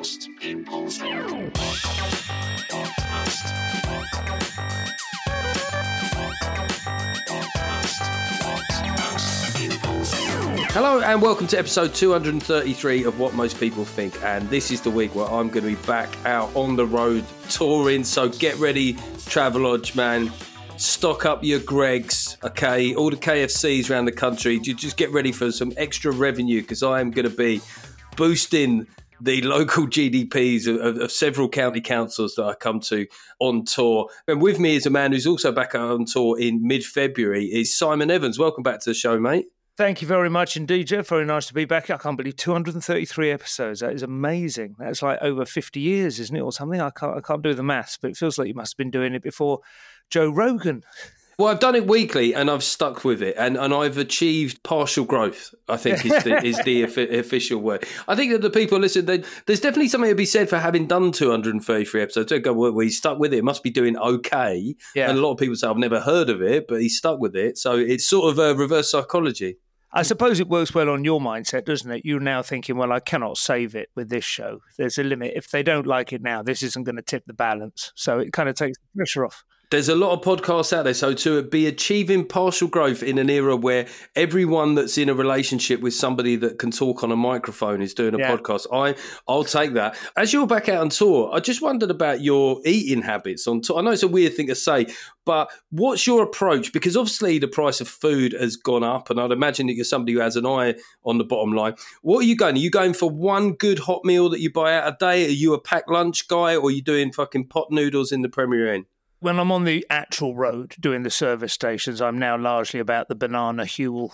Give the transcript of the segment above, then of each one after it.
Hello and welcome to episode 233 of What Most People Think, and this is the week where I'm going to be back out on the road touring, so get ready, Travelodge man, stock up your Greggs, okay, all the KFCs around the country, just get ready for some extra revenue because I am going to be boosting the local GDPs of several county councils that I come to on tour. And with me is a man who's also back out on tour in mid-February, is Simon Evans. Welcome back to the show, mate. Thank you very much indeed, Jeff. Very nice to be back. I can't believe 233 episodes. That is amazing. That's like over 50 years, isn't it, or something? I can't do the maths, but it feels like you must have been doing it before Joe Rogan. Well, I've done it weekly and I've stuck with it, and I've achieved partial growth, I think is the official word. I think that the people listen, there's definitely something to be said for having done 233 episodes. They go, well, he's stuck with it. It must be doing okay. Yeah. And a lot of people say, I've never heard of it, but he's stuck with it. So it's sort of a reverse psychology. I suppose it works well on your mindset, doesn't it? You're now thinking, well, I cannot save it with this show. There's a limit. If they don't like it now, this isn't going to tip the balance. So it kind of takes the pressure off. There's a lot of podcasts out there. So to be achieving partial growth in an era where everyone that's in a relationship with somebody that can talk on a microphone is doing a podcast, I'll take that. As you're back out on tour, I just wondered about your eating habits on tour. I know it's a weird thing to say, but what's your approach? Because obviously the price of food has gone up, and I'd imagine that you're somebody who has an eye on the bottom line. What are you going? Are you going for one good hot meal that you buy out a day? Are you a packed lunch guy, or are you doing fucking pot noodles in the Premier Inn? When I'm on the actual road doing the service stations, I'm now largely about the banana Huel.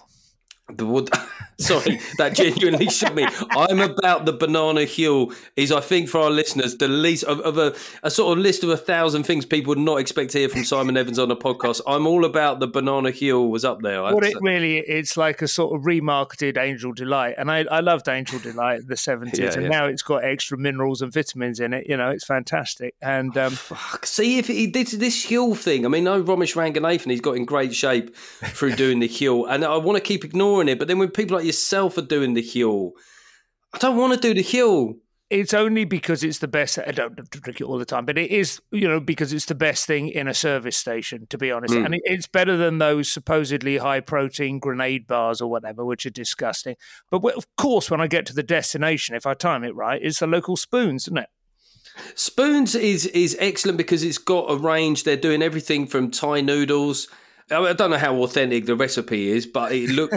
Sorry, that genuinely shook me. I'm about the banana Huel is, I think, for our listeners, the least of a sort of list of 1,000 things people would not expect to hear from Simon Evans on a podcast. I'm all about the banana Huel was up there. It's like a sort of remarketed Angel Delight. And I loved Angel Delight in the 70s. And now it's got extra minerals and vitamins in it. You know, it's fantastic. And see, if he did this Huel thing, I mean, no, Ramesh Ranganathan, he's got in great shape through doing the Huel. And I want to keep ignoring it, but then when people like yourself are doing the Huel, I don't want to do the Huel. It's only because it's the best. I don't have to drink it all the time, but it is, because it's the best thing in a service station, to be honest. And it's better than those supposedly high protein grenade bars or whatever, which are disgusting. But of course, when I get to the destination, if I time it right, it's the local Spoons, isn't it? Spoons is excellent because it's got a range. They're doing everything from Thai noodles. I don't know how authentic the recipe is, but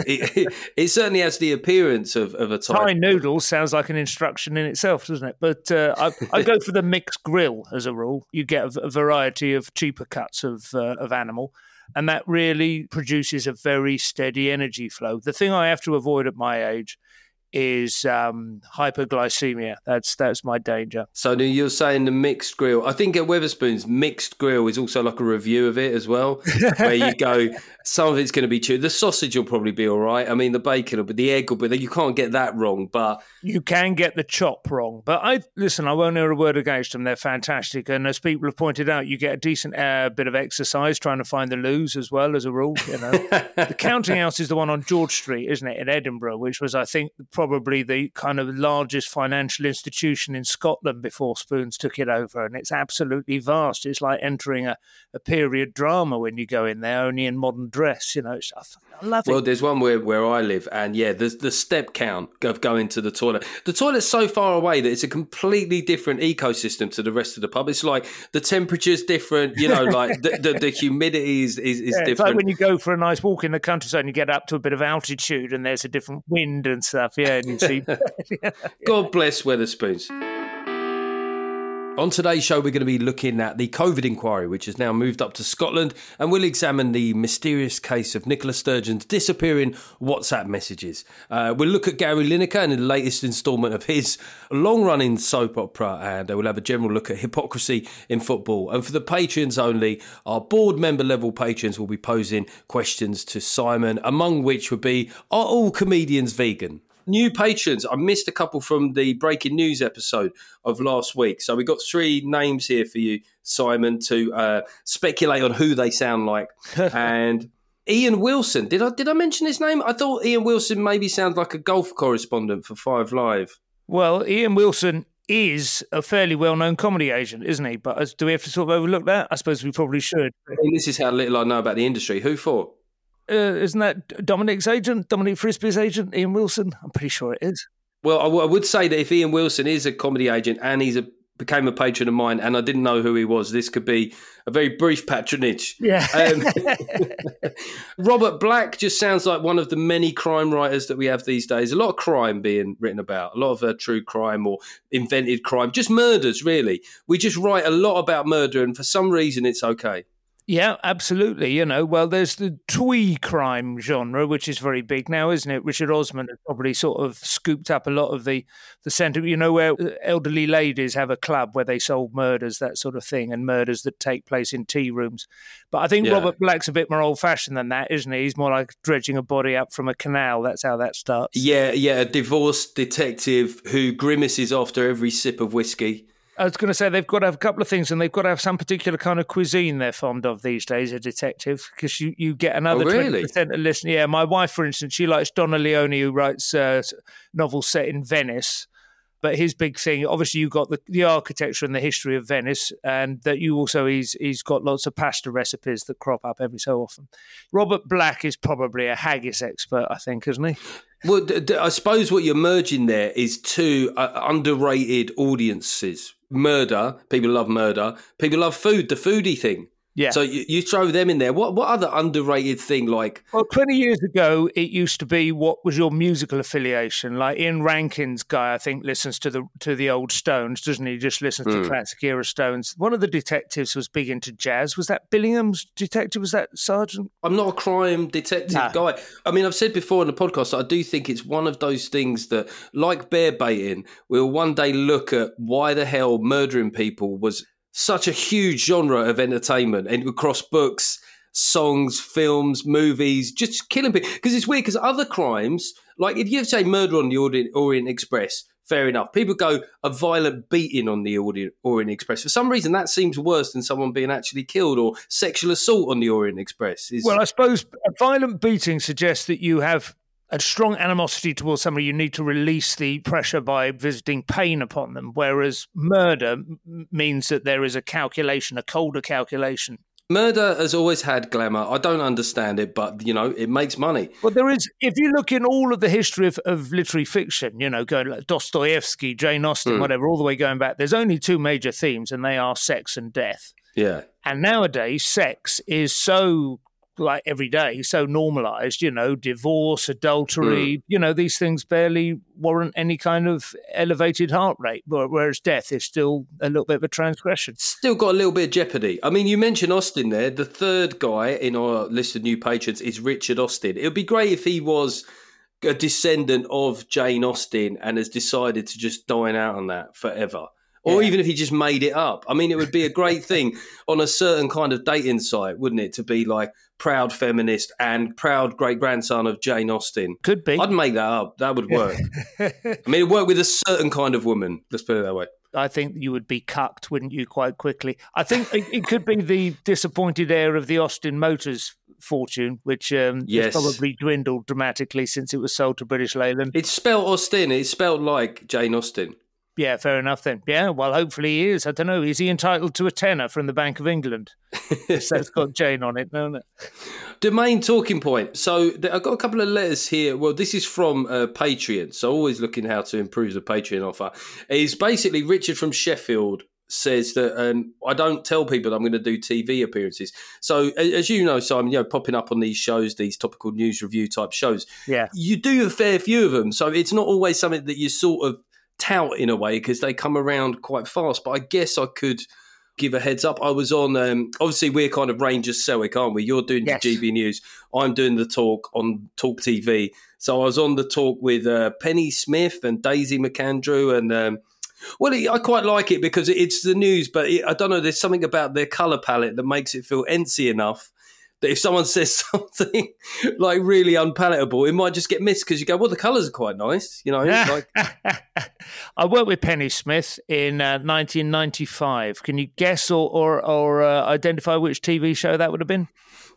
it certainly has the appearance of a Thai noodle. Sounds like an instruction in itself, doesn't it? But I go for the mixed grill as a rule. You get a variety of cheaper cuts of animal, and that really produces a very steady energy flow. The thing I have to avoid at my age is hyperglycemia. That's my danger. So you're saying the mixed grill. I think at Wetherspoons, mixed grill is also like a review of it as well, where you go, some of it's going to be chew. The sausage will probably be all right. I mean, the bacon will be, the egg will be, you can't get that wrong, but... You can get the chop wrong. But I won't hear a word against them. They're fantastic. And as people have pointed out, you get a decent bit of exercise trying to find the loos as well, as a rule. The Counting House is the one on George Street, isn't it, in Edinburgh, which was, I think, probably the kind of largest financial institution in Scotland before Spoons took it over, and it's absolutely vast. It's like entering a period drama when you go in there, only in modern dress. I love it. Well, there's one where I live, and there's the step count of going to the toilet. The toilet's so far away that it's a completely different ecosystem to the rest of the pub. It's like the temperature's different, like the humidity is different. It's like when you go for a nice walk in the countryside and you get up to a bit of altitude and there's a different wind and stuff. Yeah, and you see. God bless Wetherspoons. On today's show, we're going to be looking at the COVID inquiry, which has now moved up to Scotland, and we'll examine the mysterious case of Nicola Sturgeon's disappearing WhatsApp messages. We'll look at Gary Lineker and the latest instalment of his long-running soap opera, and we'll have a general look at hypocrisy in football. And for the patrons only, our board member level patrons will be posing questions to Simon, among which would be, are all comedians vegan? New patrons, I missed a couple from the breaking news episode of last week. So we got 3 names here for you, Simon, to speculate on who they sound like. And Ian Wilson, did I mention his name? I thought Ian Wilson maybe sounds like a golf correspondent for 5 Live. Well, Ian Wilson is a fairly well-known comedy agent, isn't he? But do we have to sort of overlook that? I suppose we probably should. I mean, this is how little I know about the industry. Who for? Isn't that Dominic's agent, Dominic Frisby's agent, Ian Wilson? I'm pretty sure it is. Well, I would say that if Ian Wilson is a comedy agent and became a patron of mine and I didn't know who he was, this could be a very brief patronage. Yeah. Robert Black just sounds like one of the many crime writers that we have these days. A lot of crime being written about, a lot of true crime or invented crime, just murders, really. We just write a lot about murder and for some reason it's okay. Yeah, absolutely. Well, there's the twee crime genre, which is very big now, isn't it? Richard Osman has probably sort of scooped up a lot of the centre, where elderly ladies have a club where they solve murders, that sort of thing, and murders that take place in tea rooms. But I think Robert Black's a bit more old-fashioned than that, isn't he? He's more like dredging a body up from a canal. That's how that starts. Yeah, a divorced detective who grimaces after every sip of whiskey. I was going to say they've got to have a couple of things, and they've got to have some particular kind of cuisine they're fond of these days, a detective, because you get another 20% of listen. Yeah, my wife, for instance, she likes Donna Leone, who writes novels set in Venice. But his big thing, obviously, you've got the architecture and the history of Venice, and that you also he's got lots of pasta recipes that crop up every so often. Robert Black is probably a haggis expert, I think, isn't he? Well, I suppose what you're merging there is two underrated audiences. Murder, people love murder. People love food, the foodie thing. Yeah. So you throw them in there. What other underrated thing like? Well, 20 years ago, it used to be what was your musical affiliation? Like Ian Rankin's guy, I think, listens to the old Stones, doesn't he? Just listens to classic era Stones. One of the detectives was big into jazz. Was that Billingham's detective? Was that Sergeant? I'm not a crime detective guy. I mean, I've said before in the podcast that I do think it's one of those things that, like bear baiting, we'll one day look at why the hell murdering people was such a huge genre of entertainment and across books, songs, films, movies, just killing people. Because it's weird because other crimes, like if you say murder on the Orient Express, fair enough. People go a violent beating on the Orient Express. For some reason, that seems worse than someone being actually killed, or sexual assault on the Orient Express. Well, I suppose a violent beating suggests that you have a strong animosity towards somebody. You need to release the pressure by visiting pain upon them, whereas murder means that there is a calculation, a colder calculation. Murder has always had glamour. I don't understand it, but, it makes money. Well, there is, if you look in all of the history of literary fiction, going like Dostoevsky, Jane Austen, whatever, all the way going back, there's only two major themes, and they are sex and death. Yeah. And nowadays, sex is so like every day, so normalised, divorce, adultery, these things barely warrant any kind of elevated heart rate, whereas death is still a little bit of a transgression. Still got a little bit of jeopardy. I mean, you mentioned Austen there. The third guy in our list of new patrons is Richard Austin. It would be great if he was a descendant of Jane Austen and has decided to just dine out on that forever. Or even if he just made it up. I mean, it would be a great thing on a certain kind of dating site, wouldn't it? To be like proud feminist and proud great-grandson of Jane Austen. Could be. I'd make that up. That would work. I mean, it'd work with a certain kind of woman. Let's put it that way. I think you would be cucked, wouldn't you, quite quickly? I think it could be the disappointed heir of the Austin Motors fortune, which has probably dwindled dramatically since it was sold to British Leyland. It's spelled Austin. It's spelled like Jane Austen. Yeah, fair enough then. Yeah, well, hopefully he is. I don't know. Is he entitled to a tenner from the Bank of England? That's got Jane on it, doesn't it? Domain talking point. So I've got a couple of letters here. Well, this is from Patreon. So always looking how to improve the Patreon offer. It's basically Richard from Sheffield says that I don't tell people that I'm going to do TV appearances. So as you know, Simon, popping up on these shows, these topical news review type shows, you do a fair few of them. So it's not always something that you sort of tout in a way because they come around quite fast. But I guess I could give a heads up. I was on, obviously we're kind of Rangers Selwick, aren't we? You're doing the GB News. I'm doing the talk on Talk TV. So I was on the talk with Penny Smith and Daisy McAndrew and... I quite like it because it's the news, but I don't know, there's something about their colour palette that makes it feel entsy enough that if someone says something like really unpalatable, it might just get missed because you go, well, the colours are quite nice, Like... I worked with Penny Smith in 1995. Can you guess or identify which TV show that would have been?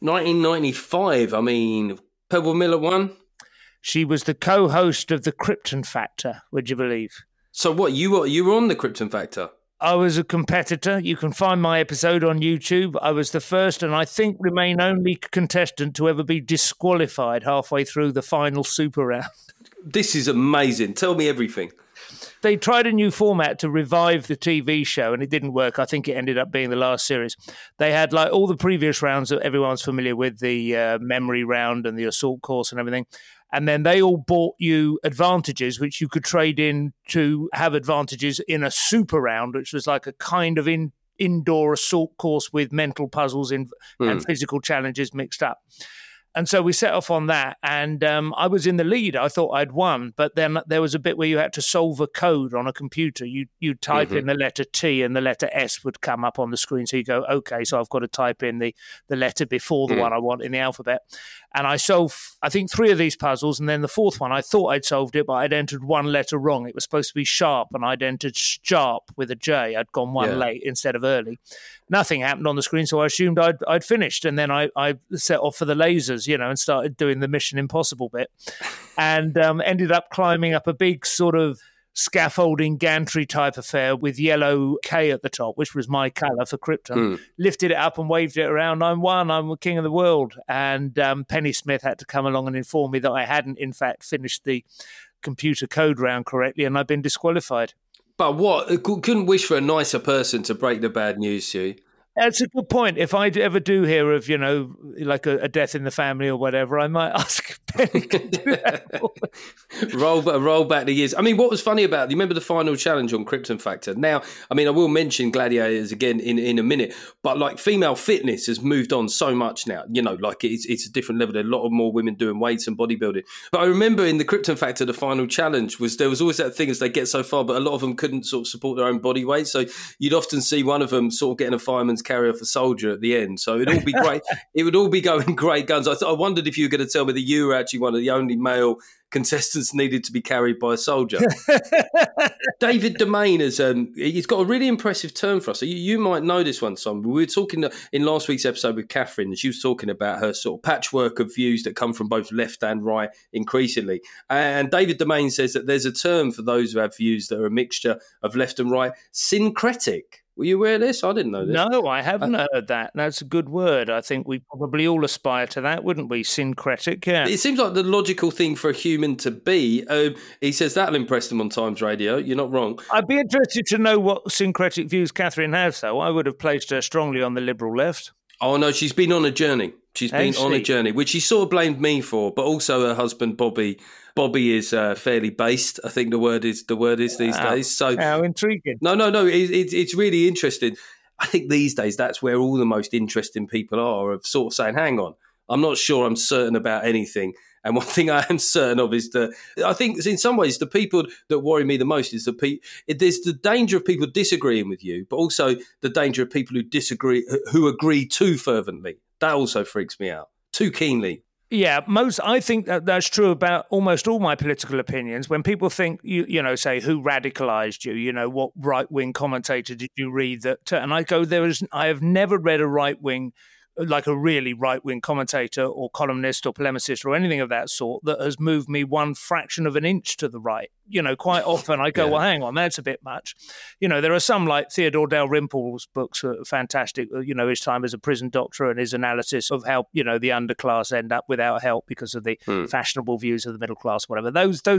1995, I mean, Pebble Miller 1? She was the co-host of The Krypton Factor, would you believe? So what, you were on the Krypton Factor? I was a competitor. You can find my episode on YouTube. I was the first and I think remain only contestant to ever be disqualified halfway through the final super round. This is amazing. Tell me everything. They tried a new format to revive the TV show and it didn't work. I think it ended up being the last series. They had like all the previous rounds that everyone's familiar with, the memory round and the assault course and everything. And then they all bought you advantages, which you could trade in to have advantages in a super round, which was like a kind of indoor assault course with mental puzzles and physical challenges mixed up. And so we set off on that, and I was in the lead. I thought I'd won, but then there was a bit where you had to solve a code on a computer. You type in the letter T, and the letter S would come up on the screen. So you go, okay, so I've got to type in the letter before the one I want in the alphabet. And I solved, I think, 3 of these puzzles, and then the 4th one, I thought I'd solved it, but I'd entered one letter wrong. It was supposed to be sharp, and I'd entered sharp with a J. I'd gone one late instead of early. Nothing happened on the screen, so I assumed I'd finished. And then I set off for the lasers, and started doing the Mission Impossible bit. And ended up climbing up a big sort of scaffolding gantry type affair with yellow K at the top, which was my colour for Krypton. Lifted it up and waved it around. I'm the king of the world. And Penny Smith had to come along and inform me that I hadn't, in fact, finished the computer code round correctly, and I'd been disqualified. But what? Couldn't wish for a nicer person to break the bad news to you. That's a good point. If I ever do hear of, like a death in the family or whatever, I might ask Penny to do that. roll back the years. I mean, what was funny about it, you remember the final challenge on Krypton Factor? Now, I mean, I will mention Gladiators again in a minute, but like female fitness has moved on so much now, like it's a different level. There are a lot of more women doing weights and bodybuilding. But I remember in the Krypton Factor, the final challenge there was always that thing as they get so far, but a lot of them couldn't sort of support their own body weight. So you'd often see one of them sort of getting a fireman's carry off a soldier at the end. So it'd all be great. It would all be going great guns. I wondered if you were going to tell me that you were actually one of the only male contestants needed to be carried by a soldier. David Domain he's got a really impressive term for us. So you might know this one, Simon. We were talking in last week's episode with Catherine, and she was talking about her sort of patchwork of views that come from both left and right increasingly. And David Domain says that there's a term for those who have views that are a mixture of left and right, syncretic. Were you aware of this? I didn't know this. No, I haven't heard that. That's a good word. I think we probably all aspire to that, wouldn't we? Syncretic, yeah. It seems like the logical thing for a human to be. He says that'll impress them on Times Radio. You're not wrong. I'd be interested to know what syncretic views Catherine has, though. I would have placed her strongly on the Liberal left. Oh, no, she's been on a journey. She's been on a journey, which she sort of blamed me for, but also her husband, Bobby. Bobby is fairly based, I think the word is these days. So how intriguing. No, it's really interesting. I think these days that's where all the most interesting people are, of sort of saying, hang on, I'm not sure I'm certain about anything. And one thing I am certain of is that I think in some ways the people that worry me the most is there's the danger of people disagreeing with you, but also the danger of people who agree too fervently. That also freaks me out too keenly. Yeah, I think that's true about almost all my political opinions. When people think, say, who radicalized you? What right-wing commentator did you read that? And I go, I have never read a right-wing, like a really right-wing commentator or columnist or polemicist or anything of that sort that has moved me one fraction of an inch to the right. Quite often I go, well, hang on, that's a bit much. There are some like Theodore Dalrymple's books are fantastic, his time as a prison doctor and his analysis of how, the underclass end up without help because of the fashionable views of the middle class, whatever.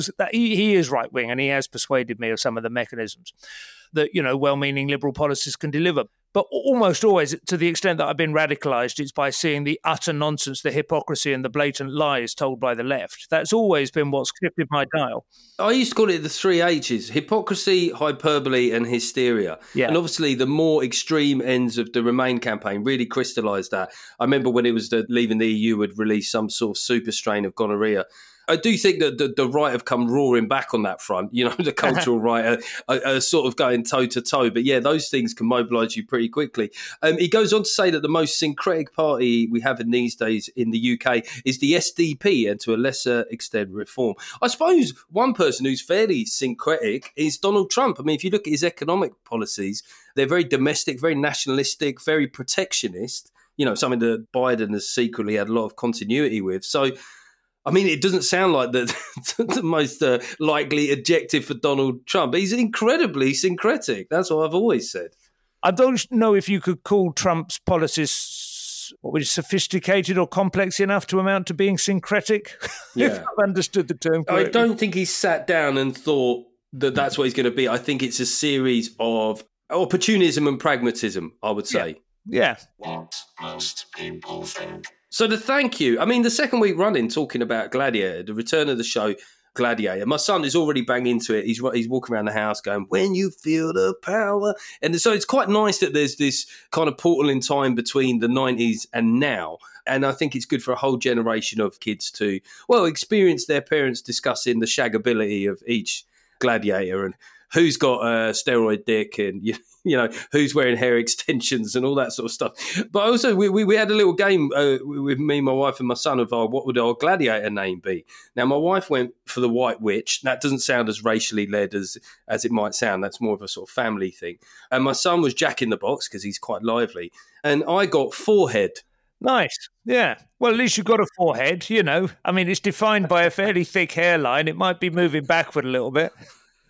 He is right-wing, and he has persuaded me of some of the mechanisms that, well-meaning liberal policies can deliver. But almost always, to the extent that I've been radicalised, it's by seeing the utter nonsense, the hypocrisy and the blatant lies told by the left. That's always been what's shifted my dial. I used to call it the 3 H's: hypocrisy, hyperbole and hysteria. Yeah. And obviously the more extreme ends of the Remain campaign really crystallised that. I remember when it was leaving the EU would release some sort of super strain of gonorrhea. I do think that the right have come roaring back on that front. The cultural right are sort of going toe-to-toe. But yeah, those things can mobilise you pretty quickly. He goes on to say that the most syncretic party we have in these days in the UK is the SDP, and to a lesser extent Reform. I suppose one person who's fairly syncretic is Donald Trump. I mean, if you look at his economic policies, they're very domestic, very nationalistic, very protectionist, something that Biden has secretly had a lot of continuity with. So I mean, it doesn't sound like the most likely adjective for Donald Trump. He's incredibly syncretic. That's what I've always said. I don't know if you could call Trump's policies sophisticated or complex enough to amount to being syncretic, if I've understood the term correctly. I don't think he's sat down and thought that that's what he's going to be. I think it's a series of opportunism and pragmatism, I would say. Yeah. What most people think. So the thank you. I mean, the second week running, talking about Gladiator, the return of the show, Gladiator. My son is already banging into it. He's walking around the house going, when you feel the power. And so it's quite nice that there's this kind of portal in time between the 90s and now. And I think it's good for a whole generation of kids to, experience their parents discussing the shaggability of each gladiator and who's got a steroid dick and, who's wearing hair extensions and all that sort of stuff. But also we had a little game with me, my wife and my son of what would our gladiator name be? Now, my wife went for the White Witch. That doesn't sound as racially led as it might sound. That's more of a sort of family thing. And my son was Jack in the Box because he's quite lively. And I got Forehead. Nice. Yeah. Well, at least you've got a forehead, I mean, it's defined by a fairly thick hairline. It might be moving backward a little bit.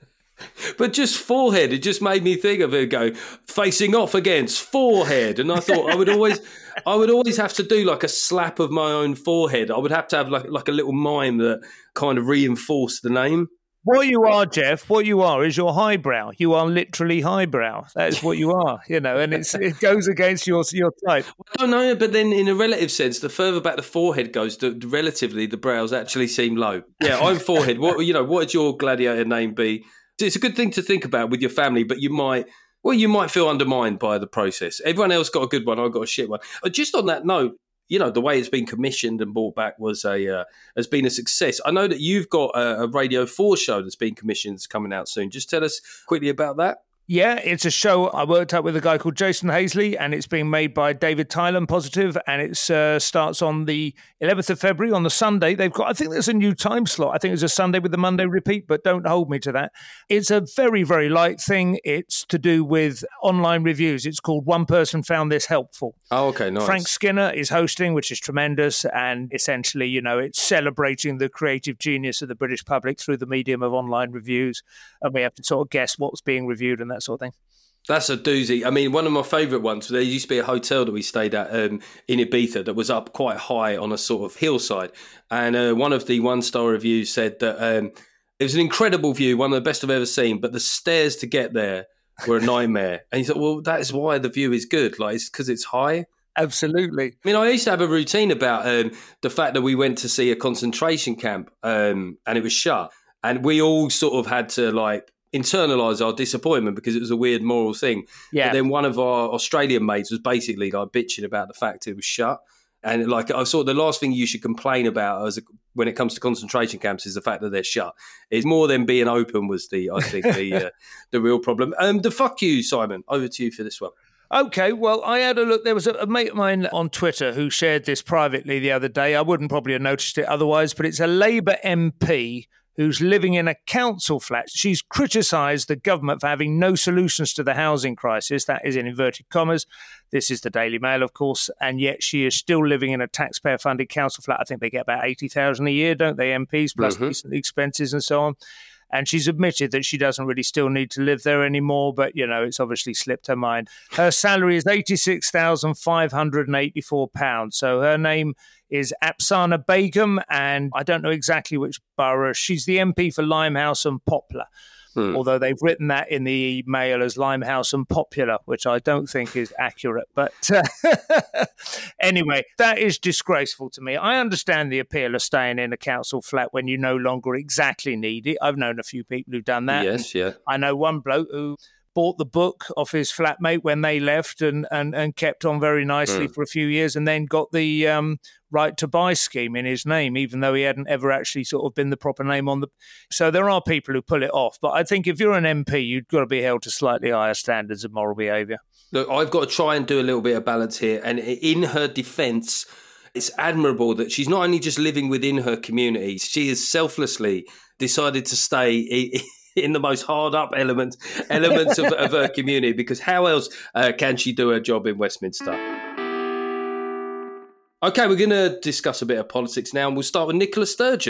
But just Forehead, it just made me think of it facing off against Forehead. And I thought I would always have to do like a slap of my own forehead. I would have to have like a little mime that kind of reinforced the name. What you are, Jeff, is your highbrow. You are literally highbrow. That is what you are, and it goes against your type. I don't know, but then in a relative sense, the further back the forehead goes, relatively the brows actually seem low. Yeah, I'm Forehead. What would your gladiator name be? It's a good thing to think about with your family, but you might feel undermined by the process. Everyone else got a good one. I've got a shit one. Just on that note, the way it's been commissioned and brought back has been a success. I know that you've got a Radio 4 show that's been commissioned, that's coming out soon. Just tell us quickly about that. Yeah, it's a show I worked out with a guy called Jason Hazley, and it's being made by David Tylan Positive, and it starts on the 11th of February on the Sunday. I think there's a new time slot. I think it's a Sunday with the Monday repeat, but don't hold me to that. It's a very, very light thing. It's to do with online reviews. It's called One Person Found This Helpful. Oh, okay, nice. Frank Skinner is hosting, which is tremendous, and essentially, it's celebrating the creative genius of the British public through the medium of online reviews, and we have to sort of guess what's being reviewed and that sort of thing. That's a doozy. I mean, one of my favourite ones, there used to be a hotel that we stayed at in Ibiza that was up quite high on a sort of hillside. And one of the one-star reviews said that it was an incredible view, one of the best I've ever seen, but the stairs to get there were a nightmare. And he thought, well, that is why the view is good. Like, it's because it's high. Absolutely. I mean, I used to have a routine about the fact that we went to see a concentration camp and it was shut. And we all sort of had to, internalise our disappointment because it was a weird moral thing. Yeah. But then one of our Australian mates was basically bitching about the fact it was shut. And I thought the last thing you should complain about when it comes to concentration camps is the fact that they're shut. It's more than being open was the real problem. The fuck you, Simon. Over to you for this one. Okay, well, I had a look. There was a mate of mine on Twitter who shared this privately the other day. I wouldn't probably have noticed it otherwise, but it's a Labour MP who's living in a council flat. She's criticised the government for having no solutions to the housing crisis. That is in inverted commas. This is the Daily Mail, of course, and yet she is still living in a taxpayer-funded council flat. I think they get about $80,000 a year, don't they, MPs, plus decent expenses and so on. And she's admitted that she doesn't really still need to live there anymore, but, it's obviously slipped her mind. Her salary is £86,584. So her name is Apsana Begum, and I don't know exactly which borough. She's the MP for Limehouse and Poplar. Although they've written that in the Mail as Limehouse and Popular, which I don't think is accurate. But anyway, that is disgraceful to me. I understand the appeal of staying in a council flat when you no longer exactly need it. I've known a few people who've done that. Yes, yeah. I know one bloke who bought the book off his flatmate when they left and kept on very nicely for a few years, and then got the right to buy scheme in his name, even though he hadn't ever actually sort of been the proper name on the... So there are people who pull it off. But I think if you're an MP, you've got to be held to slightly higher standards of moral behaviour. Look, I've got to try and do a little bit of balance here. And in her defence, it's admirable that she's not only just living within her community, she has selflessly decided to stay in the most hard-up elements of her community, because how else can she do her job in Westminster? OK, we're going to discuss a bit of politics now, and we'll start with Nicola Sturgeon.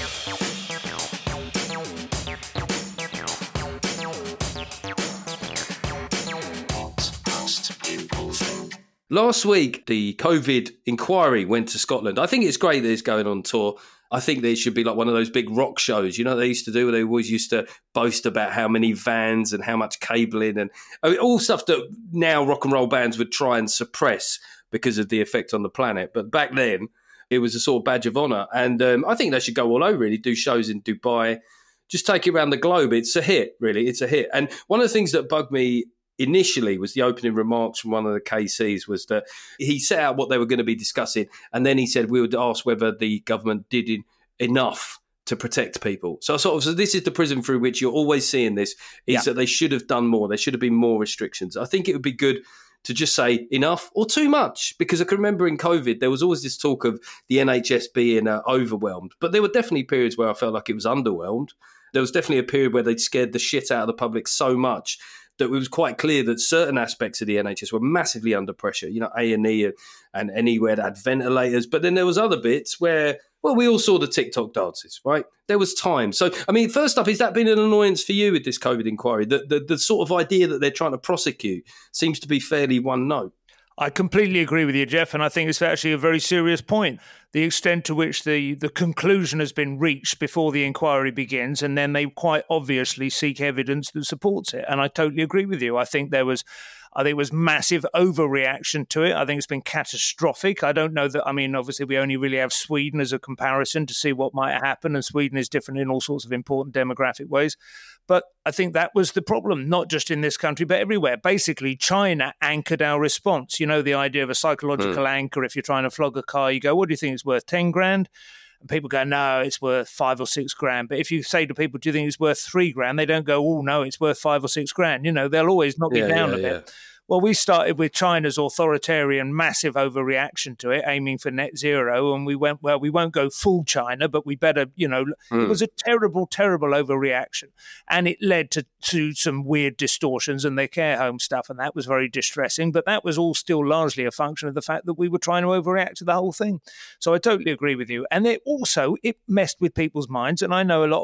Last week, the COVID inquiry went to Scotland. I think it's great that it's going on tour. I think that it should be like one of those big rock shows, you know, they used to do where they always used to boast about how many vans and how much cabling and all stuff that now rock and roll bands would try and suppress because of the effect on the planet. But back then, it was a sort of badge of honour. And I think they should go all over, really, do shows in Dubai, just take it around the globe. It's a hit, really. It's a hit. And one of the things that bugged me initially was the opening remarks from one of the KCs was that he set out what they were going to be discussing, and then he said we would ask whether the government did enough to protect people. So this is the prism through which you're always seeing this, is that they should have done more. There should have been more restrictions. I think it would be good to just say enough or too much, because I can remember in COVID, there was always this talk of the NHS being overwhelmed, but there were definitely periods where I felt like it was underwhelmed. There was definitely a period where they'd scared the shit out of the public so much that it was quite clear that certain aspects of the NHS were massively under pressure, you know, A&E and anywhere that had ventilators. But then there was other bits where, well, we all saw the TikTok dances, right? There was time. So, I mean, first up, has that been an annoyance for you with this COVID inquiry? The sort of idea that they're trying to prosecute seems to be fairly one note. I completely agree with you, Jeff, and I think it's actually a very serious point. The extent to which the conclusion has been reached before the inquiry begins, and then they quite obviously seek evidence that supports it. And I totally agree with you. I think it was massive overreaction to it. I think it's been catastrophic. I don't know that, I mean, obviously we only really have Sweden as a comparison to see what might happen, and Sweden is different in all sorts of important demographic ways. But I think that was the problem, not just in this country, but everywhere. Basically, China anchored our response. You know, the idea of a psychological anchor. If you're trying to flog a car, you go, what do you think it's worth, 10 grand? And people go, no, it's worth 5 or 6 grand. But if you say to people, do you think it's worth 3 grand? They don't go, oh, no, it's worth 5 or 6 grand. You know, they'll always knock you down a bit. Well, we started with China's authoritarian, massive overreaction to it, aiming for net zero. And we went, well, we won't go full China, but we better, you know, it was a terrible, terrible overreaction. And it led to some weird distortions and their care home stuff. And that was very distressing. But that was all still largely a function of the fact that we were trying to overreact to the whole thing. So I totally agree with you. And it messed with people's minds. And I know I know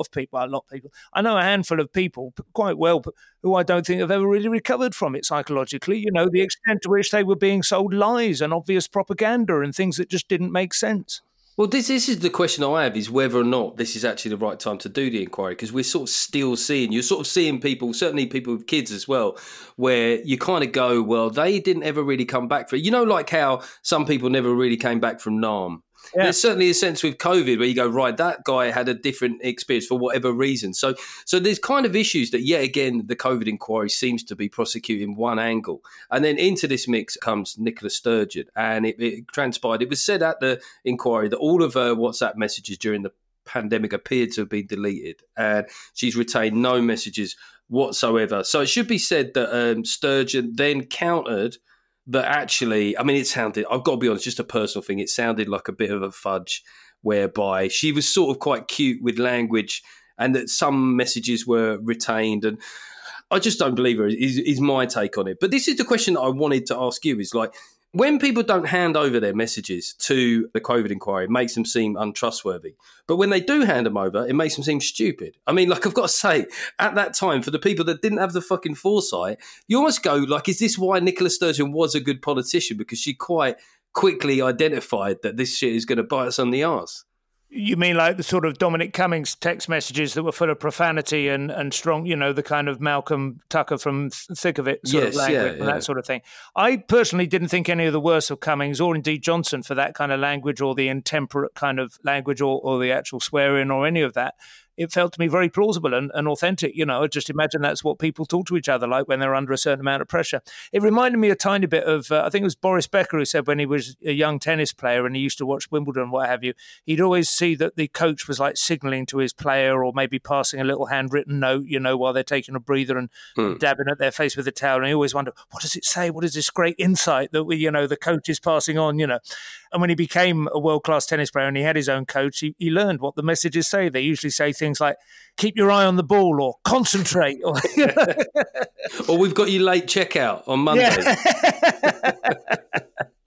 a handful of people quite well who I don't think have ever really recovered from it psychologically. You know, the extent to which they were being sold lies and obvious propaganda and things that just didn't make sense. Well, this is the question I have, is whether or not this is actually the right time to do the inquiry, because we're sort of still seeing people, certainly people with kids as well, where you kind of go, well, they didn't ever really come back for it. You know, like how some people never really came back from NAM. Yeah. There's certainly a sense with COVID where you go, right, that guy had a different experience for whatever reason. So there's kind of issues that, yet again, the COVID inquiry seems to be prosecuting one angle. And then into this mix comes Nicola Sturgeon. And it transpired, it was said at the inquiry that all of her WhatsApp messages during the pandemic appeared to have been deleted. And she's retained no messages whatsoever. So it should be said that Sturgeon then countered that actually, I mean, it sounded, I've got to be honest, just a personal thing, it sounded like a bit of a fudge whereby she was sort of quite cute with language and that some messages were retained. And I just don't believe her, is my take on it. But this is the question that I wanted to ask you, is like, when people don't hand over their messages to the COVID inquiry, it makes them seem untrustworthy. But when they do hand them over, it makes them seem stupid. I mean, like, I've got to say, at that time, for the people that didn't have the fucking foresight, you almost go, like, is this why Nicola Sturgeon was a good politician? Because she quite quickly identified that this shit is going to bite us on the arse. You mean like the sort of Dominic Cummings text messages that were full of profanity and strong, you know, the kind of Malcolm Tucker from Thick of It sort of language and that sort of thing. I personally didn't think any of the worse of Cummings or indeed Johnson for that kind of language or the intemperate kind of language or the actual swearing or any of that. It felt to me very plausible and authentic. You know, just imagine that's what people talk to each other like when they're under a certain amount of pressure. It reminded me a tiny bit of, I think it was Boris Becker who said when he was a young tennis player and he used to watch Wimbledon, what have you, he'd always see that the coach was like signalling to his player or maybe passing a little handwritten note, you know, while they're taking a breather and dabbing at their face with a towel. And he always wondered, what does it say? What is this great insight that we, you know, the coach is passing on, you know? And when he became a world-class tennis player and he had his own coach, he learned what the messages say. They usually say things like, keep your eye on the ball or concentrate. Or, or we've got you late checkout on Monday. Yeah.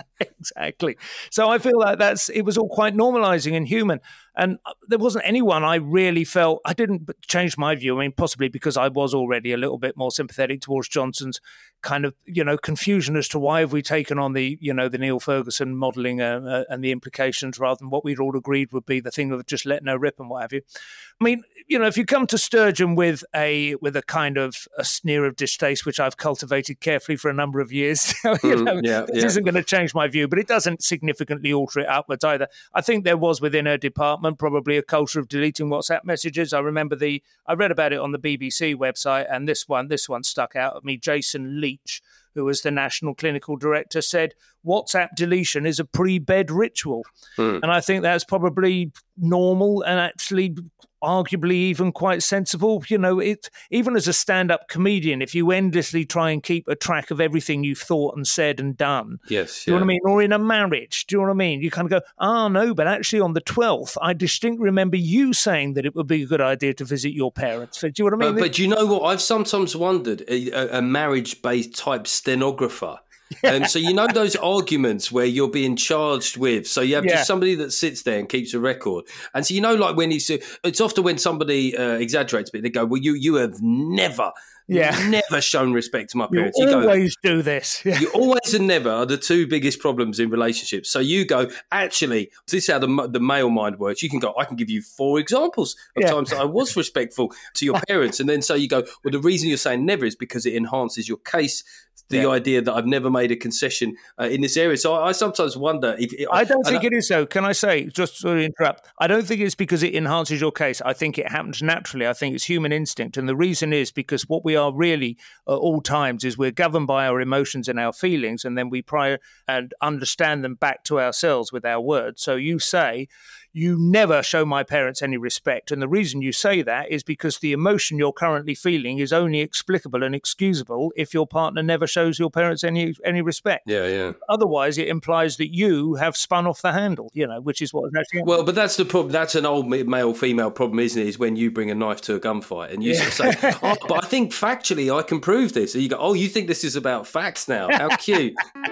Exactly. So I feel like it was all quite normalising and human. And there wasn't anyone I really felt, I didn't change my view. I mean, possibly because I was already a little bit more sympathetic towards Johnson's kind of, confusion as to why have we taken on the Neil Ferguson modelling and the implications rather than what we'd all agreed would be the thing of just letting her rip and what have you. I mean, if you come to Sturgeon with a kind of a sneer of distaste, which I've cultivated carefully for a number of years, this isn't going to change my view, but it doesn't significantly alter it upwards either. I think there was within her department probably a culture of deleting WhatsApp messages. I remember I read about it on the BBC website, and this one stuck out at me. Jason Leach, who was the national clinical director, said WhatsApp deletion is a pre-bed ritual. And I think that's probably normal and actually arguably even quite sensible. Even as a stand-up comedian, if you endlessly try and keep a track of everything you've thought and said and done, yes, do you know what I mean? Or in a marriage, do you know what I mean? You kind of go, no, but actually on the 12th, I distinctly remember you saying that it would be a good idea to visit your parents. Do you know what I mean? But do you know what? I've sometimes wondered, a marriage-based type stenographer. So those arguments where you're being charged with, so you have just somebody that sits there and keeps a record, and so like when it's often when somebody exaggerates a bit, they go, well, you have never shown respect to my parents. You always do this. Yeah. You always and never are the two biggest problems in relationships. So you go, actually, this is how the male mind works. You can go, I can give you 4 examples of times that I was respectful to your parents. And then so you go, well, the reason you're saying never is because it enhances your case. The idea that I've never made a concession in this area. So I sometimes wonder if... I don't think it is, though. Can I say, just to interrupt, I don't think it's because it enhances your case. I think it happens naturally. I think it's human instinct. And the reason is because what we are really at all times is we're governed by our emotions and our feelings, and then we prior and understand them back to ourselves with our words. So you say, you never show my parents any respect. And the reason you say that is because the emotion you're currently feeling is only explicable and excusable if your partner never shows your parents any respect. Yeah. Otherwise, it implies that you have spun off the handle, which is what is actually happening. Well, but that's the problem. That's an old male-female problem, isn't it? Is when you bring a knife to a gunfight and you sort of say, but I think factually I can prove this. And you go, you think this is about facts now? How cute.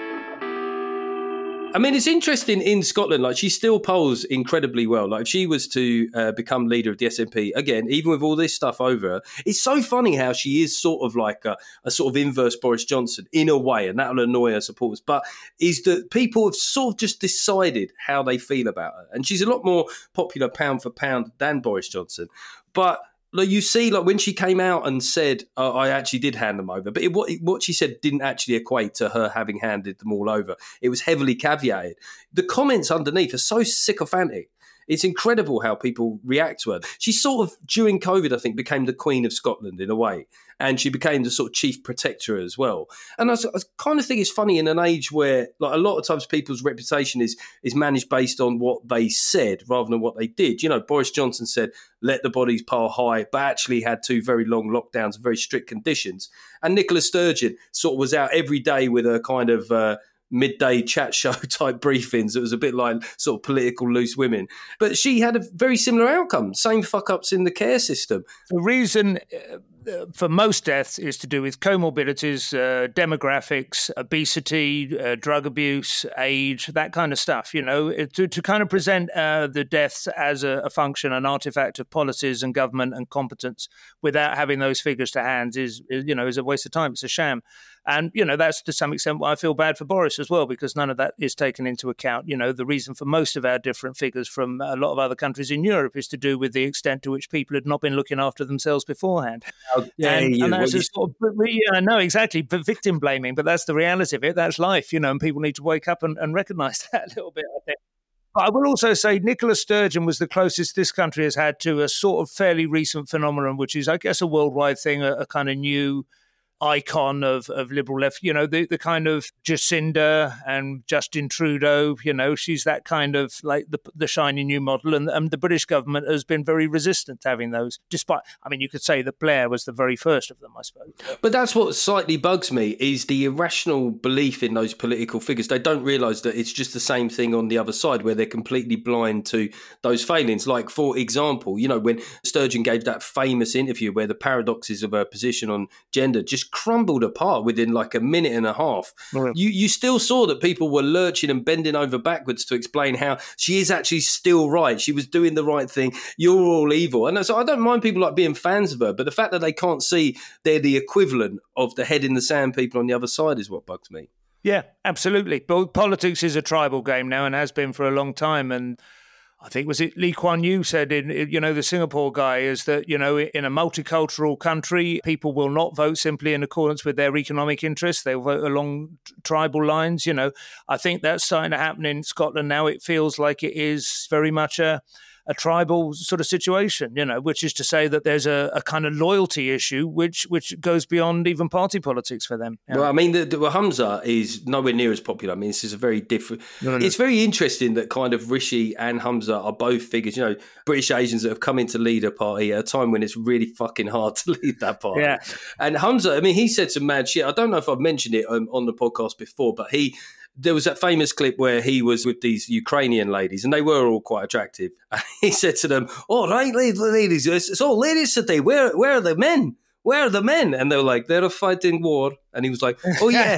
I mean, it's interesting in Scotland, like she still polls incredibly well. Like if she was to become leader of the SNP, again, even with all this stuff over her, it's so funny how she is sort of like a sort of inverse Boris Johnson in a way, and that'll annoy her supporters. But is that people have sort of just decided how they feel about her. And she's a lot more popular pound for pound than Boris Johnson. But like you see, like when she came out and said, I actually did hand them over. But what she said didn't actually equate to her having handed them all over. It was heavily caveated. The comments underneath are so sycophantic. It's incredible how people react to her. She sort of, during COVID, I think, became the Queen of Scotland in a way. And she became the sort of chief protector as well. And I kind of think it's funny in an age where like a lot of times people's reputation is managed based on what they said rather than what they did. Boris Johnson said, let the bodies pile high, but actually had 2 very long lockdowns and very strict conditions. And Nicola Sturgeon sort of was out every day with a kind of midday chat show type briefings. It was a bit like sort of political loose women. But she had a very similar outcome. Same fuck-ups in the care system. The reason for most deaths is to do with comorbidities, demographics, obesity, drug abuse, age, that kind of stuff, to kind of present the deaths as a function, an artifact of policies and government and competence without having those figures to hand is a waste of time. It's a sham. And, that's to some extent why I feel bad for Boris as well, because none of that is taken into account. The reason for most of our different figures from a lot of other countries in Europe is to do with the extent to which people had not been looking after themselves beforehand. And that's I know, exactly, but victim blaming, but that's the reality of it. That's life, and people need to wake up and recognise that a little bit, I think. But I will also say Nicola Sturgeon was the closest this country has had to a sort of fairly recent phenomenon, which is, I guess, a worldwide thing, a kind of new icon of liberal left, the kind of Jacinda and Justin Trudeau, she's that kind of like the shiny new model, and the British government has been very resistant to having those, despite, you could say that Blair was the very first of them, I suppose. But that's what slightly bugs me, is the irrational belief in those political figures. They don't realise that it's just the same thing on the other side, where they're completely blind to those failings. Like, for example, when Sturgeon gave that famous interview where the paradoxes of her position on gender just crumbled apart within like a minute and a half. Oh, yeah. You still saw that people were lurching and bending over backwards to explain how she is actually still right. She was doing the right thing. You're all evil. And so I don't mind people like being fans of her, but the fact that they can't see they're the equivalent of the head in the sand people on the other side is what bugs me. Yeah, absolutely. But politics is a tribal game now and has been for a long time. And I think, was it Lee Kuan Yew said, the Singapore guy, is that, in a multicultural country, people will not vote simply in accordance with their economic interests. They'll vote along tribal lines. I think that's starting to happen in Scotland now. It feels like it is very much a tribal sort of situation, which is to say that there's a kind of loyalty issue which goes beyond even party politics for them. Well, I mean, Humza is nowhere near as popular. I mean, this is a very different... No. It's very interesting that kind of Rishi and Humza are both figures, British Asians that have come in to lead a party at a time when it's really fucking hard to lead that party. Yeah. And Humza, I mean, he said some mad shit. I don't know if I've mentioned it on the podcast before, but there was that famous clip where he was with these Ukrainian ladies, and they were all quite attractive. And he said to them, "All right, ladies, it's all ladies today. Where are the men? Where are the men?" And they were like, "They're fighting war." And he was like, "Oh, yeah.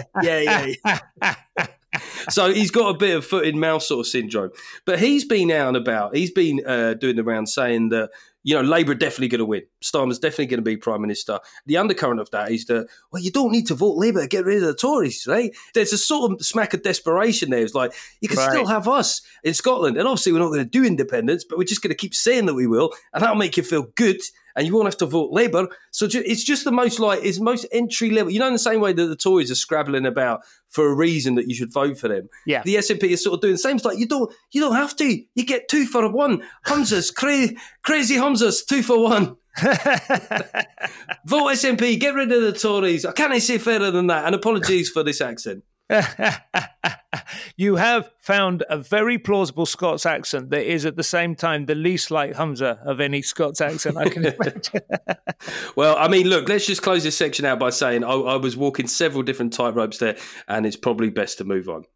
So he's got a bit of foot in mouth sort of syndrome. But he's been out and about. He's been doing the round saying that, Labour are definitely going to win. Starmer's definitely going to be Prime Minister. The undercurrent of that is that, well, you don't need to vote Labour to get rid of the Tories, right? There's a sort of smack of desperation there. It's like, you can still have us in Scotland. And obviously we're not going to do independence, but we're just going to keep saying that we will. And that'll make you feel good. And you won't have to vote Labour. So it's just the most it's most entry level. In the same way that the Tories are scrabbling about for a reason that you should vote for them. Yeah. The SNP is sort of doing the same. It's like, you don't have to. You get 2 for 1. Humza's crazy Humza's 2 for 1. Vote SNP, get rid of the Tories. I can't say fairer than that. And apologies for this accent. You have found a very plausible Scots accent that is at the same time the least like Humza of any Scots accent I can imagine. Well, I mean, look, let's just close this section out by saying I was walking several different tightropes there, and it's probably best to move on.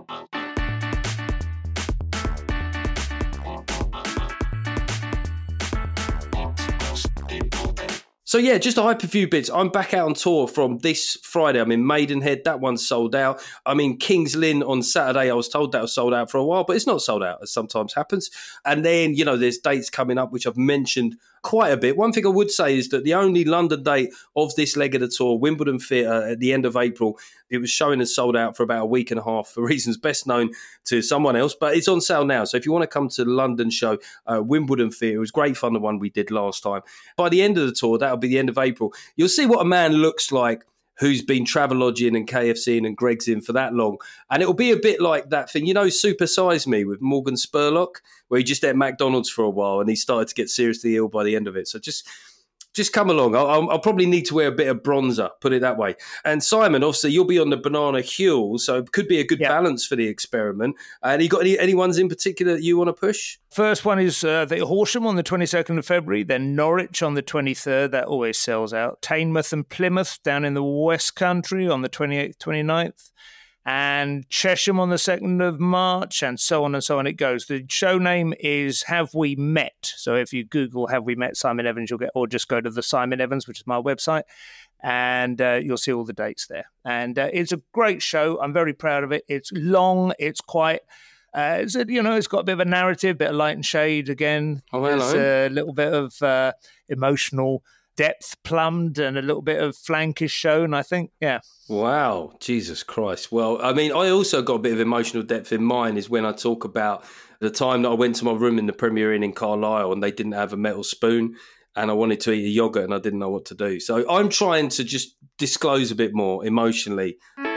So yeah, just to hype a few bits. I'm back out on tour from this Friday. I'm in Maidenhead. That one's sold out. I'm in Kings Lynn on Saturday. I was told that was sold out for a while, but it's not sold out, as sometimes happens. And then, there's dates coming up, which I've mentioned quite a bit. One thing I would say is that the only London date of this leg of the tour, Wimbledon Theatre, at the end of April, it was showing as sold out for about a week and a half for reasons best known to someone else, but it's on sale now. So if you want to come to the London show, Wimbledon Theatre, it was great fun, the one we did last time. By the end of the tour, that'll be the end of April, you'll see what a man looks like who's been Travelodging and KFCing and Greg's in for that long. And it'll be a bit like that thing, Super Size Me with Morgan Spurlock, where he just ate McDonald's for a while and he started to get seriously ill by the end of it. So just come along. I'll probably need to wear a bit of bronzer, put it that way. And Simon, obviously, you'll be on the Banana Huel, so it could be a good balance for the experiment. And you got any ones in particular that you want to push? First one is the Horsham on the 22nd of February, then Norwich on the 23rd. That always sells out. Teignmouth and Plymouth down in the West Country on the 28th, 29th. And Chesham on the 2nd of March, and so on it goes. The show name is Have We Met? So if you Google Have We Met Simon Evans, you'll get, or just go to the Simon Evans, which is my website, and you'll see all the dates there. And it's a great show. I'm very proud of it. It's long. It's quite... it's got a bit of a narrative, bit of light and shade again. Oh, hello. There's a little bit of emotional depth plumbed and a little bit of flankish shown, I think. Yeah. Wow. Jesus Christ. Well, I mean, I also got a bit of emotional depth in mine is when I talk about the time that I went to my room in the Premier Inn in Carlisle and they didn't have a metal spoon and I wanted to eat a yogurt and I didn't know what to do. So I'm trying to just disclose a bit more emotionally.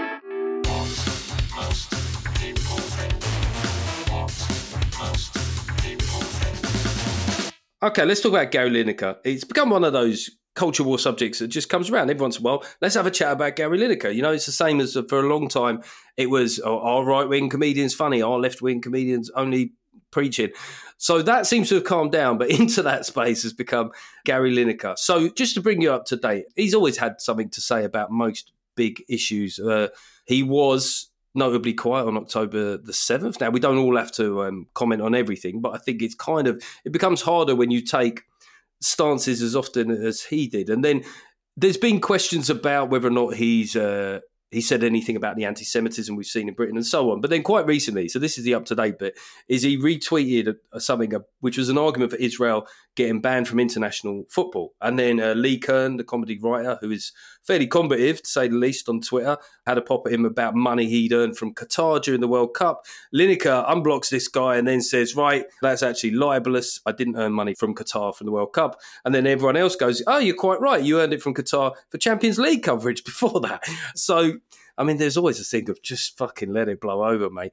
Okay, let's talk about Gary Lineker. It's become one of those culture war subjects that just comes around every once in a while. Let's have a chat about Gary Lineker. It's the same as for a long time. It was our right-wing comedians funny, our left-wing comedians only preaching. So that seems to have calmed down, but into that space has become Gary Lineker. So just to bring you up to date, he's always had something to say about most big issues. He was notably quiet on October the 7th. Now, we don't all have to comment on everything, but I think it becomes harder when you take stances as often as he did. And then There's been questions about whether or not he said anything about the anti-Semitism we've seen in Britain and so on. But then quite recently, so this is the up-to-date bit, is he retweeted something which was an argument for Israel getting banned from international football. And then Lee Kern, the comedy writer, who is fairly combative, to say the least, on Twitter, had a pop at him about money he'd earned from Qatar during the World Cup. Lineker unblocks this guy and then says, right, that's actually libelous. I didn't earn money from Qatar from the World Cup. And then everyone else goes, oh, you're quite right. You earned it from Qatar for Champions League coverage before that. So, I mean, there's always a thing of just fucking let it blow over, mate.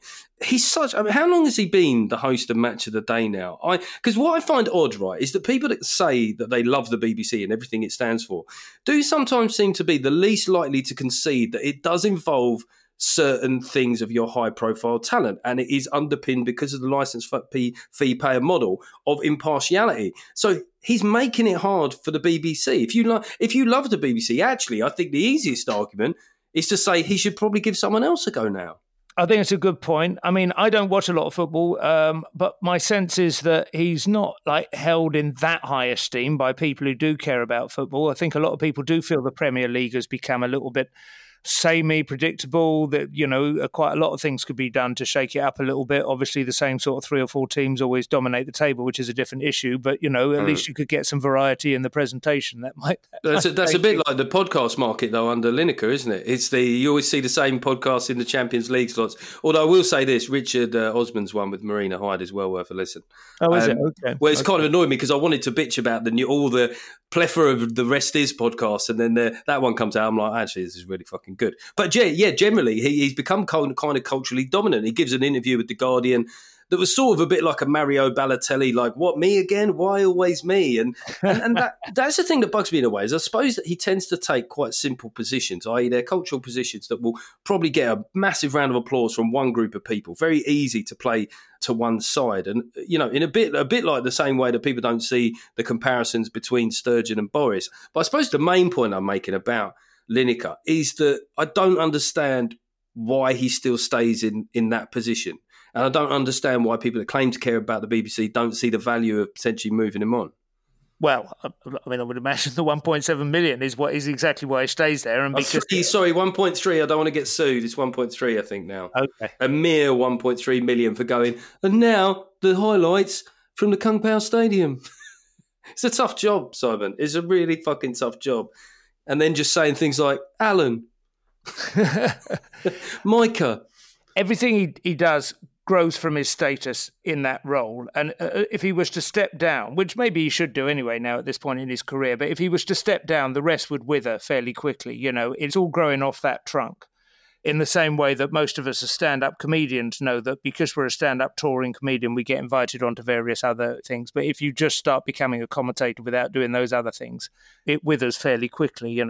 How long has he been the host of Match of the Day now? Because what I find odd, right, is that people that say that they love the BBC and everything it stands for do sometimes seem to be the least likely to concede that it does involve certain things of your high-profile talent, and it is underpinned because of the licence fee payer model of impartiality. So he's making it hard for the BBC. If you love the BBC, actually, I think the easiest argument is to say he should probably give someone else a go now. I think it's a good point. I mean, I don't watch a lot of football, but my sense is that he's not held in that high esteem by people who do care about football. I think a lot of people do feel the Premier League has become a little bit samey, predictable, that, quite a lot of things could be done to shake it up a little bit. Obviously, the same sort of 3 or 4 teams always dominate the table, which is a different issue. But, at least you could get some variety in the presentation. That's a bit like the podcast market, though, under Lineker, isn't it? You always see the same podcasts in the Champions League slots. Although I will say this, Richard Osman's one with Marina Hyde is well worth a listen. Oh, is it? Okay. Well, it's kind of annoyed me because I wanted to bitch about all the plethora of the Rest Is podcasts, and then that one comes out. I'm like, actually, this is really fucking good. But yeah, generally, he's become kind of culturally dominant. He gives an interview with The Guardian that was sort of a bit like a Mario Balotelli, like, what, me again? Why always me? And that's the thing that bugs me in a way, is I suppose that he tends to take quite simple positions, i.e. they're cultural positions that will probably get a massive round of applause from one group of people, very easy to play to one side. And, in a bit like the same way that people don't see the comparisons between Sturgeon and Boris. But I suppose the main point I'm making about Lineker is that I don't understand why he still stays in that position. And I don't understand why people that claim to care about the BBC don't see the value of potentially moving him on. Well, I mean, I would imagine the 1.7 million is exactly why he stays there. And because 1.3. I don't want to get sued. It's 1.3, I think now. Okay, a mere 1.3 million for going. And now the highlights from the Kung Pao Stadium. It's a tough job, Simon. It's a really fucking tough job. And then just saying things like Alan, Micah. Everything he does grows from his status in that role. And if he was to step down, which maybe he should do anyway now at this point in his career, but if he was to step down, the rest would wither fairly quickly. It's all growing off that trunk. In the same way that most of us as stand-up comedians know that because we're a stand-up touring comedian, we get invited onto various other things. But if you just start becoming a commentator without doing those other things, it withers fairly quickly,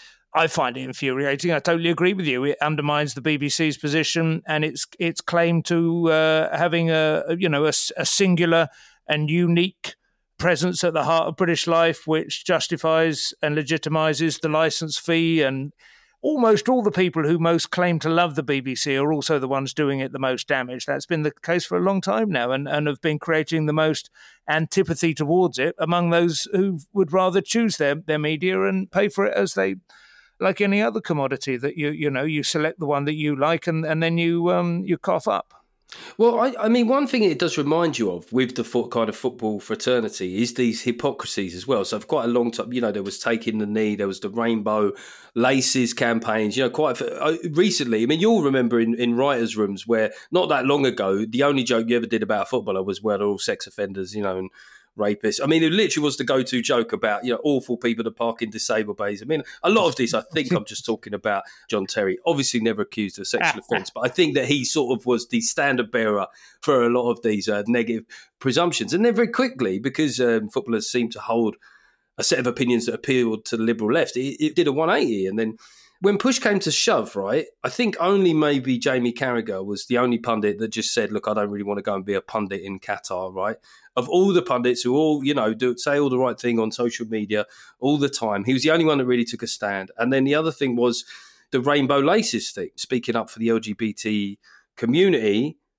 I find it infuriating. I totally agree with you. It undermines the BBC's position and its claim to having a singular and unique presence at the heart of British life, which justifies and legitimises the licence fee. And almost all the people who most claim to love the BBC are also the ones doing it the most damage. That's been the case for a long time now, and have been creating the most antipathy towards it among those who would rather choose their media and pay for it as they, like any other commodity, that you select the one that you like and then you cough up. Well, I mean, one thing it does remind you of with the kind of football fraternity is these hypocrisies as well. So for quite a long time, there was Taking the Knee, there was the Rainbow Laces campaigns, quite recently. I mean, you'll remember in writers' rooms where not that long ago, the only joke you ever did about a footballer was where they're all sex offenders, and rapists. I mean, it literally was the go-to joke about, awful people that park in disabled bays. I mean, a lot of this, I think I'm just talking about John Terry, obviously never accused of sexual offence, but I think that he sort of was the standard bearer for a lot of these negative presumptions. And then very quickly, because footballers seem to hold a set of opinions that appealed to the liberal left, it did a 180. And then when push came to shove, right, I think only maybe Jamie Carragher was the only pundit that just said, look, I don't really want to go and be a pundit in Qatar, right? Of all the pundits who all, say all the right thing on social media all the time, he was the only one that really took a stand. And then the other thing was the Rainbow Laces thing, speaking up for the LGBT community,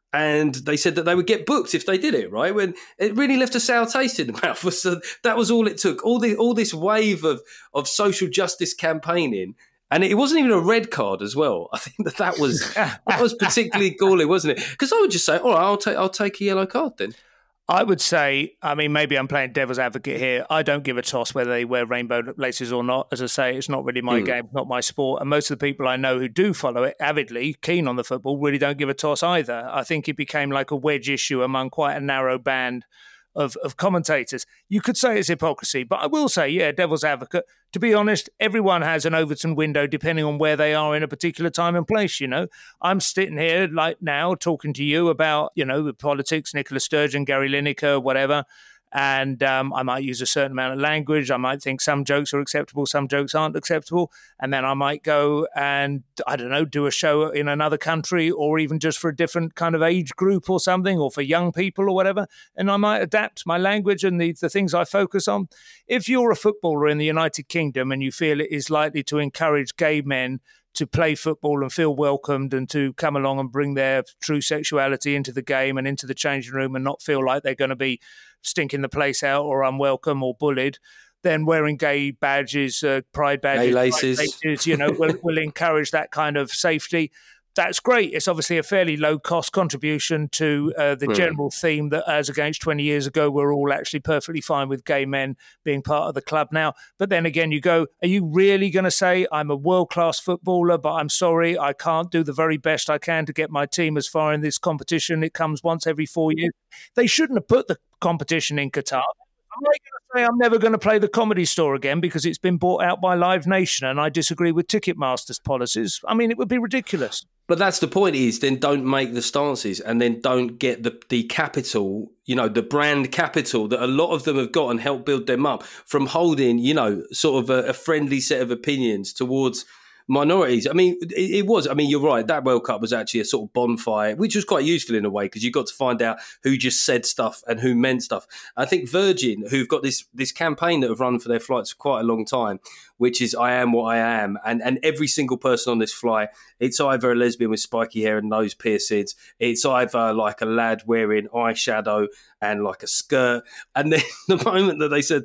And they said that they would get booked if they did it, right? When it really left a sour taste in the mouth. So that was all it took. All this wave of social justice campaigning. And it wasn't even a red card as well. I think that was particularly galling, wasn't it? Because I would just say, all right, I'll take a yellow card then. I would say, I mean, maybe I'm playing devil's advocate here. I don't give a toss whether they wear rainbow laces or not. As I say, it's not really my game, not my sport. And most of the people I know who do follow it avidly, keen on the football, really don't give a toss either. I think it became like a wedge issue among quite a narrow band of commentators. You could say it's hypocrisy, but I will say, yeah, devil's advocate. To be honest, everyone has an Overton window depending on where they are in a particular time and place, you know. I'm sitting here like now talking to you about, you know, the politics, Nicola Sturgeon, Gary Lineker, whatever. And I might use a certain amount of language. I might think some jokes are acceptable, some jokes aren't acceptable. And then I might go and, I don't know, do a show in another country or even just for a different kind of age group or something, or for young people or whatever. And I might adapt my language and the things I focus on. If you're a footballer in the United Kingdom and you feel it is likely to encourage gay men to play football and feel welcomed and to come along and bring their true sexuality into the game and into the changing room and not feel like they're going to be stinking the place out or unwelcome or bullied, then wearing gay badges, pride badges, laces, you know, will encourage that kind of safety. That's great. It's obviously a fairly low-cost contribution to the general theme that, as against 20 years ago, we're all actually perfectly fine with gay men being part of the club now. But then again, you go, are you really going to say, I'm a world-class footballer, but I'm sorry, I can't do the very best I can to get my team as far in this competition? It comes once every 4 years. They shouldn't have put the competition in Qatar. I'm not going to say I'm never going to play the Comedy Store again because it's been bought out by Live Nation and I disagree with Ticketmaster's policies. I mean, it would be ridiculous. But that's the point is then don't make the stances and then don't get the capital, you know, the brand capital that a lot of them have got and help build them up from holding, you know, sort of a friendly set of opinions towards minorities. I mean, it was. I mean, you're right. That World Cup was actually a sort of bonfire, which was quite useful in a way because you got to find out who just said stuff and who meant stuff. I think Virgin, who've got this campaign that have run for their flights for quite a long time, which is I am what I am. And every single person on this flight, it's either a lesbian with spiky hair and nose piercings, it's either like a lad wearing eyeshadow and like a skirt. And then the moment that they said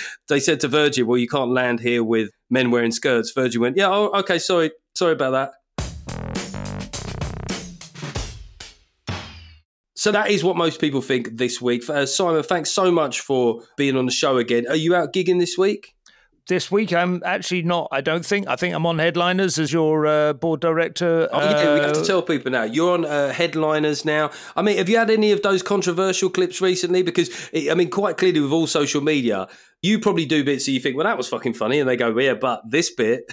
to Virgin, well, you can't land here with men wearing skirts, Virgin went, yeah, oh, okay, sorry about that. So that is what most people think this week. Simon, thanks so much for being on the show again. Are you out gigging this week? This week, I'm actually not, I don't think. I think I'm on Headliners as your board director. Oh, yeah, we have to tell people now. You're on Headliners now. I mean, have you had any of those controversial clips recently? Because, I mean, quite clearly with all social media, you probably do bits that you think, well, that was fucking funny. And they go, yeah, but this bit,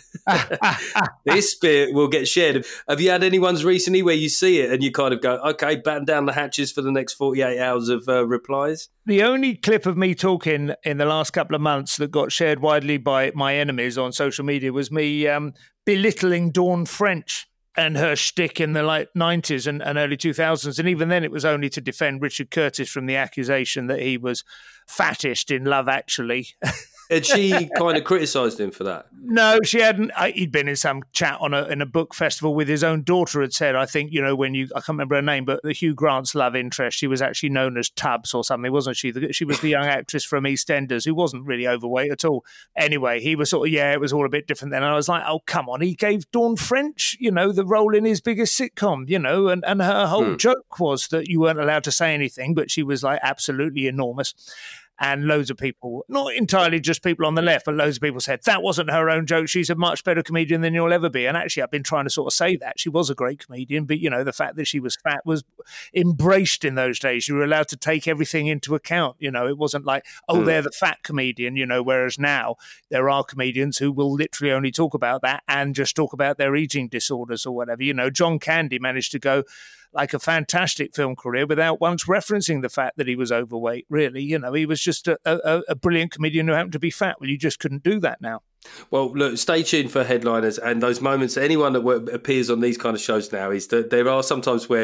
this bit will get shared. Have you had any ones recently where you see it and you kind of go, okay, batten down the hatches for the next 48 hours of replies? The only clip of me talking in the last couple of months that got shared widely by my enemies on social media was me belittling Dawn French and her shtick in the late 90s and early 2000s. And even then it was only to defend Richard Curtis from the accusation that he was fattest in Love Actually. Had she kind of criticised him for that? No, she hadn't. He'd been in some chat in a book festival with his own daughter had said, I think, you know, I can't remember her name, but the Hugh Grant's love interest, she was actually known as Tubbs or something, wasn't she? She was the young actress from EastEnders who wasn't really overweight at all. Anyway, he was sort of, it was all a bit different then. And I was like, oh, come on. He gave Dawn French, you know, the role in his biggest sitcom, you know, and her whole joke was that you weren't allowed to say anything, but she was like absolutely enormous. And loads of people, not entirely just people on the left, but loads of people said, that wasn't her own joke. She's a much better comedian than you'll ever be. And actually, I've been trying to sort of say that. She was a great comedian, but, you know, the fact that she was fat was embraced in those days. You were allowed to take everything into account. You know, it wasn't like, they're the fat comedian, you know, whereas now there are comedians who will literally only talk about that and just talk about their eating disorders or whatever. You know, John Candy managed to go like a fantastic film career without once referencing the fact that he was overweight, really. You know, he was just a brilliant comedian who happened to be fat. Well, you just couldn't do that now. Well, look, stay tuned for Headliners and those moments. Anyone that appears on these kind of shows now is that there are sometimes where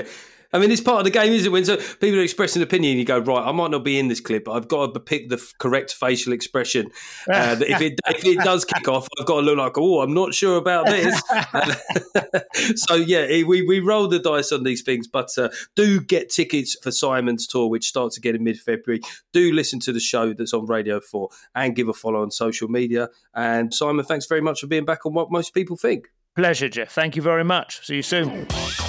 I mean, it's part of the game, isn't it? When people are expressing an opinion, you go, right, I might not be in this clip, but I've got to pick the correct facial expression. That if it does kick off, I've got to look like, oh, I'm not sure about this. So, yeah, we roll the dice on these things, but do get tickets for Simon's tour, which starts again in mid-February. Do listen to the show that's on Radio 4 and give a follow on social media. And Simon, thanks very much for being back on What Most People Think. Pleasure, Jeff. Thank you very much. See you soon.